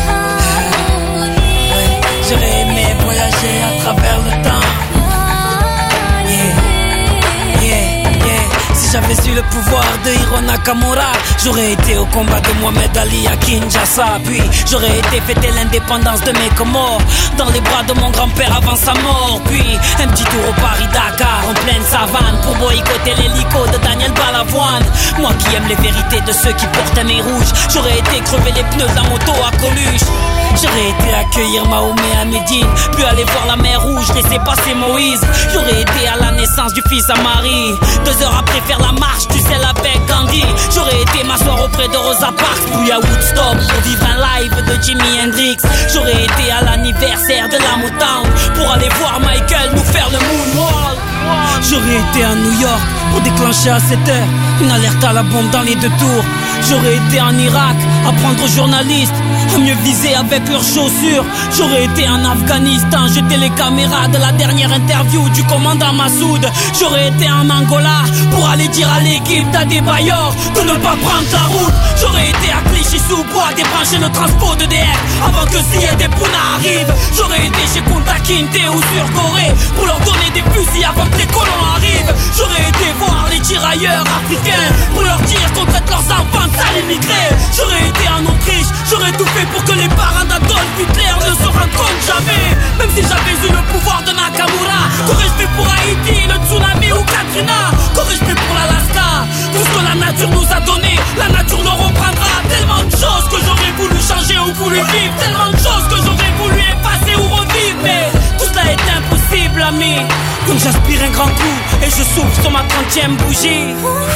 J'aurais aimé voyager à travers le temps. Si j'avais eu le pouvoir de Hiro Nakamura, j'aurais été au combat de Mohamed Ali à Kinshasa. Puis j'aurais été fêter l'indépendance de mes Comores dans les bras de mon grand-père avant sa mort. Puis un petit tour au Paris-Dakar en pleine savane pour boycotter l'hélico de Daniel Balavoine. Moi qui aime les vérités de ceux qui portent un nez rouge, j'aurais été crever les pneus de la moto à Coluche. J'aurais été accueillir Mahomet à Médine, puis aller voir la mer Rouge, laisser passer Moïse. J'aurais été à la naissance du fils à Marie, 2 heures après faire la marche du sel avec Gandhi. J'aurais été m'asseoir auprès de Rosa Parks, puis à Woodstock pour vivre un live de Jimi Hendrix. J'aurais été à l'anniversaire de la Motown pour aller voir Michael nous faire le moonwalk. J'aurais été à New York pour déclencher à 7 heures une alerte à la bombe dans les 2 tours. J'aurais été en Irak, apprendre aux journalistes à mieux viser avec leurs chaussures. J'aurais été en Afghanistan, jeter les caméras de la dernière interview du commandant Massoud. J'aurais été en Angola pour aller dire à l'équipe d'Adebayor de ne pas prendre la route. J'aurais été à Clichy-sous-Bois, débrancher le transport d'EDF avant que Ziyad et Pouna arrivent. J'aurais été chez Kunta Kinte ou sur Corée pour leur donner des fusils avant que les colons arrivent. J'aurais été voir les tirailleurs africains pour leur dire qu'on traite leurs enfants de sales immigrés. J'aurais été en Autriche, j'aurais tout fait pour que les parents d'Adolf Hitler ne se rencontrent jamais. Même si j'avais eu le pouvoir de Nakamura, qu'aurais-je fait pour Haïti, le tsunami ou Katrina? Qu'aurais-je fait pour l'Alaska? Tout ce que la nature nous a donné, la nature nous reprendra. Tellement de choses que j'aurais voulu changer ou voulu vivre, tellement de choses que j'aurais voulu effacer ou revivre. Mais tout cela est impossible, ami. Comme j'aspire un grand coup et je souffle sur ma 30e bougie.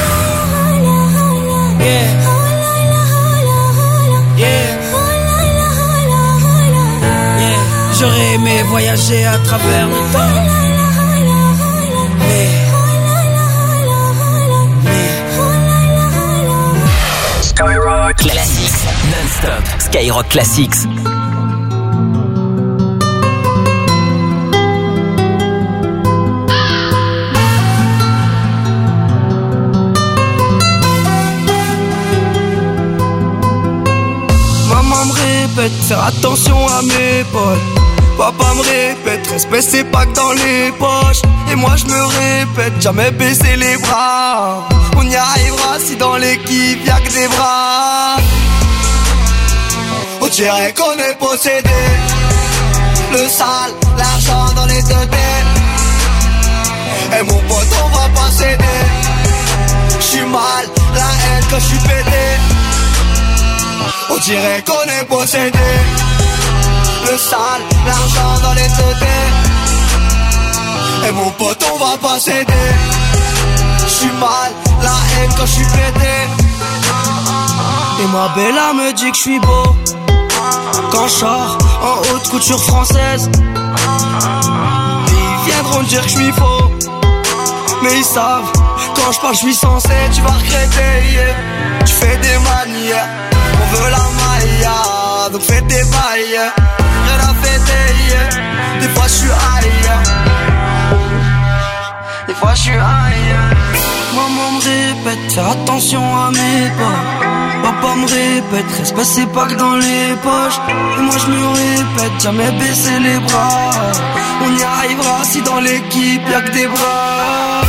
Yeah. Yeah. Yeah. J'aurais aimé voyager à travers le temps. Skyrock Classics non-stop. Skyrock Classics. Maman me répète, faire attention à mes potes. Papa me répète, respect c'est pas que dans les poches. Et moi je me répète, jamais baisser les bras. On y arrivera si dans l'équipe y'a que des bras. On dirait qu'on est possédé. Le sale, l'argent dans les 2 têtes. Et mon pote on va pas céder. J'suis mal, la haine quand j'suis pété. On dirait qu'on est possédé. Le sale, l'argent dans les 2 têtes. Et mon pote on va pas céder. J'suis mal, la haine quand j'suis pété. Et ma bella me dit que j'suis beau quand j'sors en haute couture française. Ils viendront dire que j'suis faux, mais ils savent, quand j'parle j'suis censé. Tu vas regretter, yeah. Tu fais des manières, on veut la maille, donc fais des bails, yeah. Rien à fêter, yeah. Des fois j'suis high, des fois j'suis high. Maman me répète, faire attention à mes pas. Papa me répète, respect c'est pas que dans les poches. Et moi je me répète, jamais baisser les bras. On y arrivera si dans l'équipe y'a que des bras.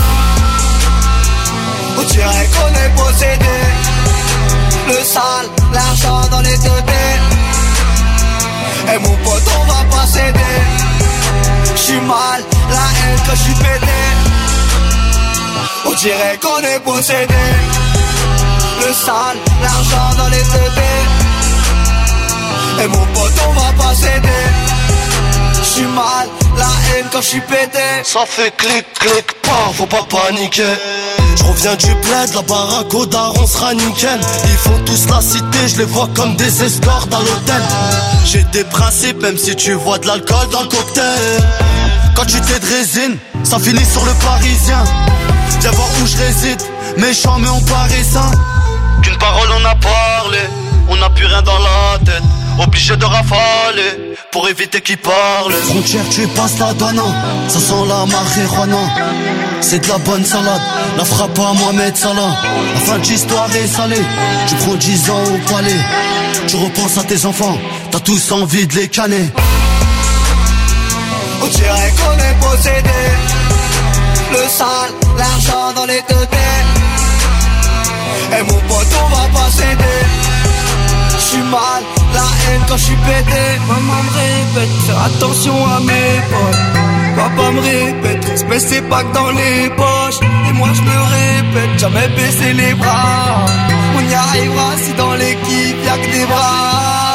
On dirait qu'on est possédé. Le sale, l'argent dans les 2 têtes. Et mon pote on va pas céder. J'suis mal, la haine quand j'suis pété. On dirait qu'on est possédé. Le sale, l'argent dans les 2 têtes. Et mon pote on va pas céder. J'suis mal, la haine quand j'suis pété. Ça fait clic clic pas, faut pas paniquer. Je reviens du bled, la baraque au daron sera nickel. Ils font tous la cité, je les vois comme des escortes à l'hôtel. J'ai des principes même si tu vois de l'alcool dans le cocktail. Quand tu t'es de résine, ça finit sur le parisien. Viens voir où je réside, méchant mais on paraît sain. Qu'une parole on a parlé, on n'a plus rien dans la tête. Obligé de rafaler, pour éviter qu'ils parlent. Frontière tu passes la douane, ça sent la marijuana. C'est de la bonne salade, la frappe à Mohamed Salah. La fin de l'histoire est salée, tu prends 10 ans au palais. Tu repenses à tes enfants, t'as tous envie de les canner. On dirait qu'on est possédé. Le sale, l'argent dans les 2 têtes. Et mon pote on va pas s'aider. J'suis mal, la haine quand j'suis pété. Maman me répète, faire attention à mes potes. Papa me répète, respect c'est pas que dans les poches. Et moi j'me répète, jamais baisser les bras. On y arrivera si dans l'équipe y'a que des bras.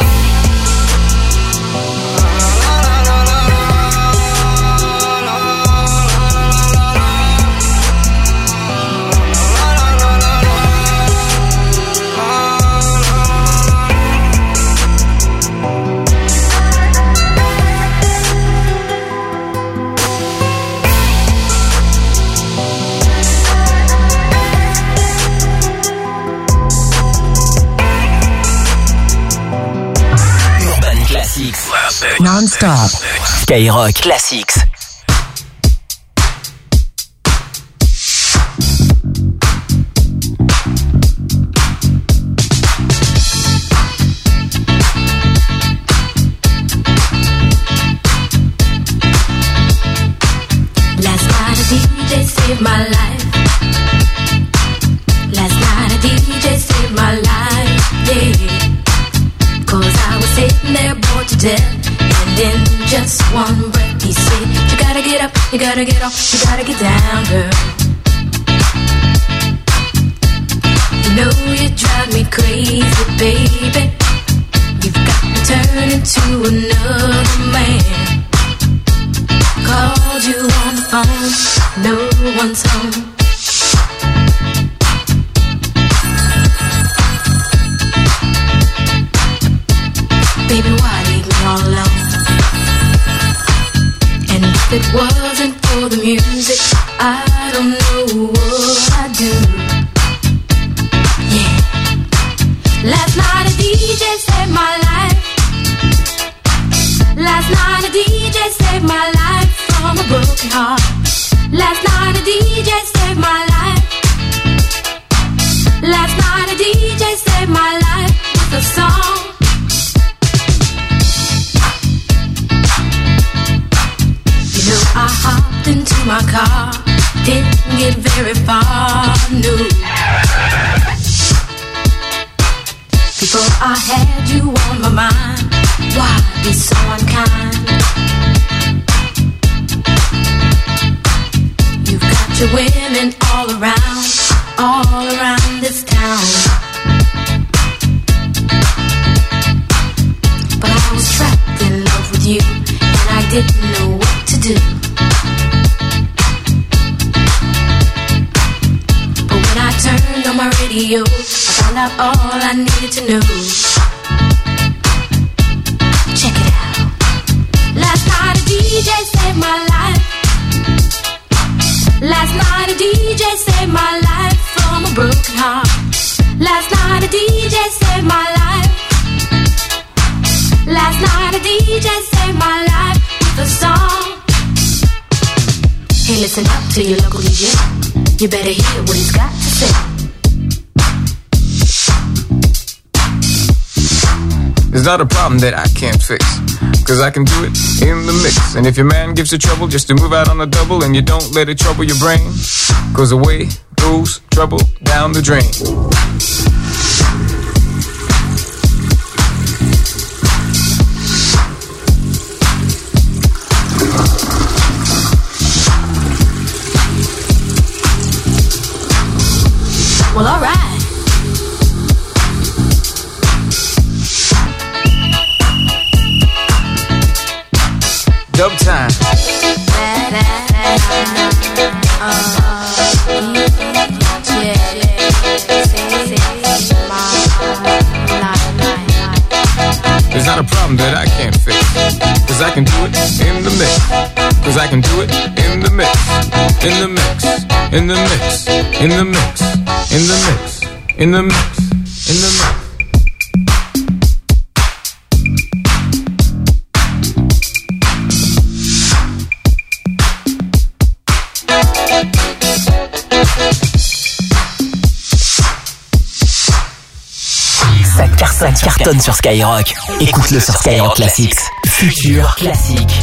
Non-stop. Skyrock Classics. Last night a DJ saved my life. Last night a DJ saved my life, yeah. 'Cause I was sitting there bored to death, and in just one breath he said, you gotta get up, you gotta get off, you gotta get down, girl. You know you drive me crazy, baby. You've got me turning to another man. Called you on the phone, no one's home. Baby, why leave me all alone? And if it wasn't for the music, I don't know what I'd do. Yeah. Last night a DJ saved my life. Last night a DJ saved my life from a broken heart. Last night a DJ saved my life. Last night a DJ saved my life with a song. I hopped into my car, didn't get very far, no. Before I had you on my mind, why be so unkind? You've got your women all around this town. But I was trapped in love with you, and I didn't know what to do. But when I turned on my radio, I found out all I needed to know. Check it out. Last night a DJ saved my life. Last night a DJ saved my life from a broken heart. Last night a DJ saved my life. Last night a DJ saved my life with a song. Hey, listen up to your local DJ. You better hear what he's got to say. It's not a problem that I can't fix, 'cause I can do it in the mix. And if your man gives you trouble just to move out on the double, and you don't let it trouble your brain, 'cause away goes trouble down the drain. Well, alright. Dub time. It's not a problem that I can't fix, 'cause I can do it in the mix. 'Cause I can do it in the mix. In the mix. In the mix. In the mix. In the mix. In the mix. In the mix. Ça cartonne sur Skyrock. Écoute-le sur Skyrock Classics. Futur classique.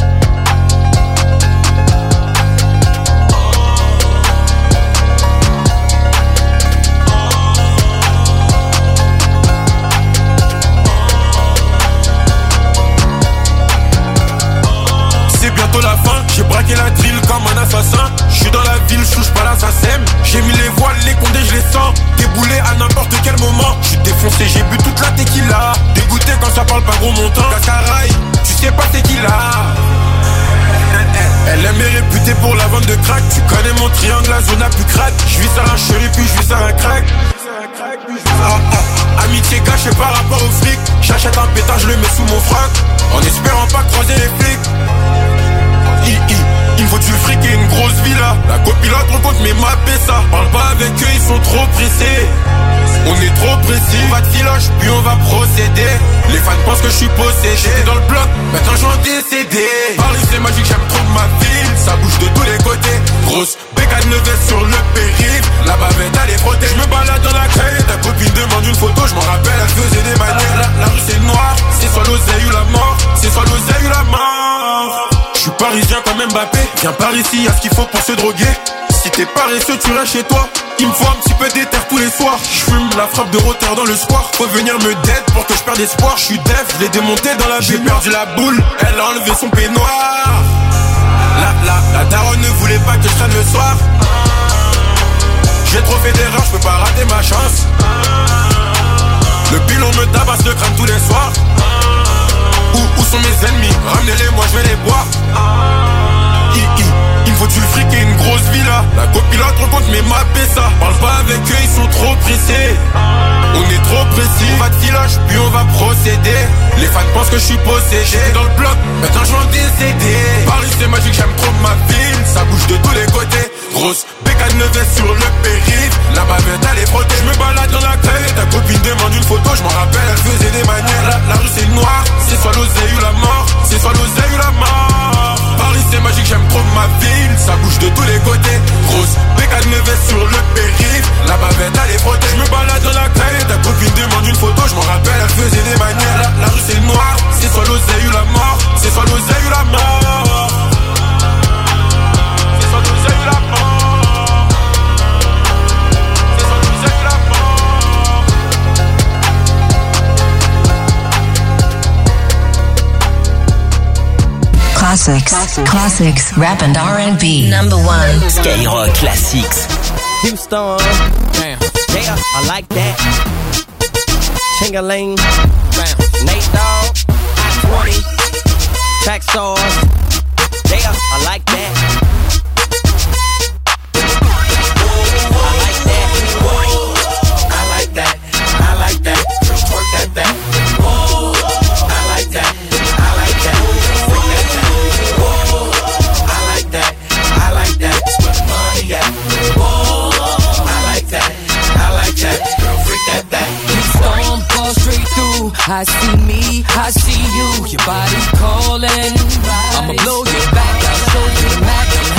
lâché par rapport au fric. J'achète un pétard, je le mets sous mon froc, en espérant pas croiser les flics. Il me faut du fric et une grosse villa. La copilote on compte mes mappes et ça. Parle pas avec eux, ils sont trop pressés. On est trop précis, on va de filoche, puis on va procéder. Les fans pensent que je suis possédé. J'étais dans le bloc, maintenant je vais décédé. Paris c'est magique, j'aime trop ma ville. Ça bouge de tous les côtés. Grosse bécane veste sur le périph'. La bavette elle est frottée. Je me balade dans la caille. Ta copine demande une photo, je m'en rappelle, elle faisait des manières. La rue c'est noir, c'est soit l'oseille ou la mort. C'est soit l'oseille ou la mort. Je suis parisien comme Mbappé. Viens par ici, y'a ce qu'il faut pour se droguer. Si t'es paresseux, tu restes chez toi. Il me faut un petit peu d'éther tous les soirs. J'fume la frappe de rotter dans le square. Faut venir me dead pour que je perde espoir. J'suis def, je l'ai démonté dans la ville. J'ai perdu la boule, elle a enlevé son peignoir. La daronne ne voulait pas que je traîne le soir. J'ai trop fait d'erreurs, j'peux pas rater ma chance. Le pilon me tabasse le crâne tous les soirs. Où sont mes ennemis? Ramenez-les, moi je vais les boire. Il me faut du fric et une grosse villa. La copilote rencontre mes mappes et ça. Parle pas avec eux, ils sont trop pressés. On est trop précis. On va de filoche, puis on va procéder. Les fans pensent que je suis possédé. J'étais dans le bloc, maintenant je vais décéder. Paris c'est magique, j'aime trop ma ville. Ça bouge de tous les côtés. Grosse bécane veste sur le périph'. La bavette elle est frottée. Je me balade dans la caille. Ta copine demande une photo, je m'en rappelle, elle faisait des manières. La rue c'est noir, c'est soit l'oseille ou la mort. C'est soit l'oseille ou la mort. Paris c'est magique, j'aime trop ma ville. Ça bouge de tous les côtés. Grosse bécane veste sur le périph'. La bavette elle est frottée. Je me balade dans la caille. Ta copine demande une photo, je m'en rappelle, elle faisait des manières. La rue c'est noir, c'est soit l'oseille ou la mort. C'est soit l'oseille ou la mort. C'est soit l'oseille ou la mort. Classics, rap and R&B. Number 1. Skyrock Classics. Houston, damn, yeah, I like that. Ching-a-ling, Nate Dogg, I-20, Track Stars, yeah, I like that. I like that, I like that, work that back. I like that, I like that, freak that back. I like that, I like that, that's where the money at. I like that, girl, freak that back. Storm fall straight through. I see me, I see you. Your body calling. I'ma blow your back, I'll show you the Mac.